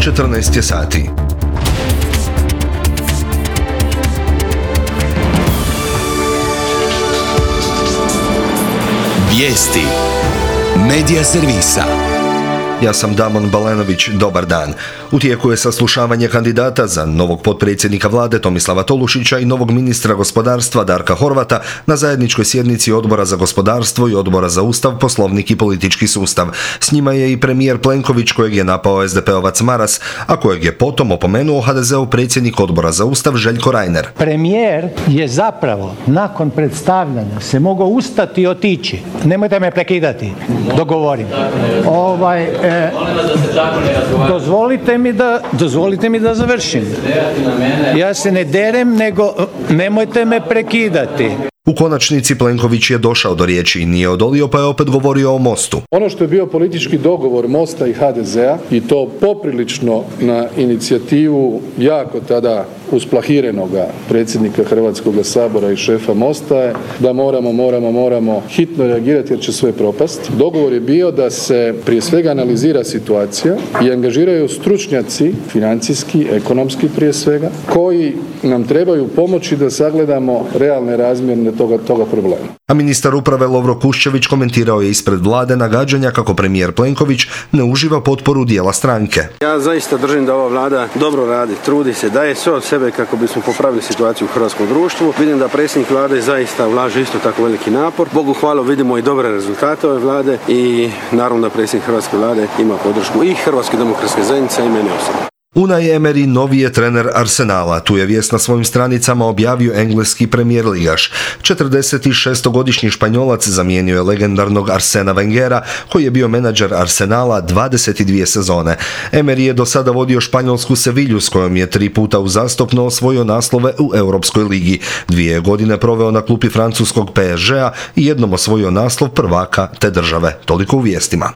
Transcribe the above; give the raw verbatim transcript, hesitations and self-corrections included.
četrnaest je sati. Vijesti Medija servisa. Ja sam Damon Balenović, dobar dan. U tijeku je saslušavanje kandidata za novog potpredsjednika vlade Tomislava Tolušića i novog ministra gospodarstva Darka Horvata na zajedničkoj sjednici Odbora za gospodarstvo i Odbora za Ustav, Poslovnik i politički sustav. S njima je i premijer Plenković, kojeg je napao es de peovac Maras, a kojeg je potom opomenuo ha de zeov predsjednik Odbora za Ustav Željko Reiner. Premijer je zapravo nakon predstavljanja se mogao ustati i otići. Nemojte me prekidati, dogovorim. Ovaj, e, dozvolite mi da, dozvolite mi da završim. Ja se ne derem, nego nemojte me prekidati. U konačnici Plenković je došao do riječi i nije odolio, pa je opet govorio o Mostu. Ono što je bio politički dogovor Mosta i ha de zea, i to poprilično na inicijativu jako tada usplahirenoga predsjednika Hrvatskog sabora i šefa Mosta, je da moramo, moramo, moramo hitno reagirati jer će sve propast. Dogovor je bio da se prije svega analizira situacija i angažiraju stručnjaci, financijski, ekonomski prije svega, koji nam trebaju pomoći da sagledamo realne razmjerne toga, toga problema. A ministar uprave Lovro Kuščević komentirao je ispred vlade nagađanja kako premijer Plenković ne uživa potporu dijela stranke. Ja zaista držim da ova vlada dobro radi, trudi se, daje sve od sebe kako bismo popravili situaciju u hrvatskom društvu. Vidim da predsjednik vlade zaista ulaže isto tako veliki napor. Bogu hvala, vidimo i dobre rezultate ove vlade i naravno da predsjednik hrvatske vlade ima podršku i Hrvatske demokratske zajednice i mene osobno. Unai Emery novi je trener Arsenala. Tu je vijest na svojim stranicama objavio engleski premijer ligaš. četrdesetšestogodišnji Španjolac zamijenio je legendarnog Arsena Wengera, koji je bio menadžer Arsenala dvadeset dvije sezone. Emery je do sada vodio španjolsku Sevilju, s kojom je tri puta uzastopno osvojio naslove u Europskoj ligi. Dvije godine proveo na klupi francuskog pe es žea i jednom osvojio naslov prvaka te države. Toliko u vijestima.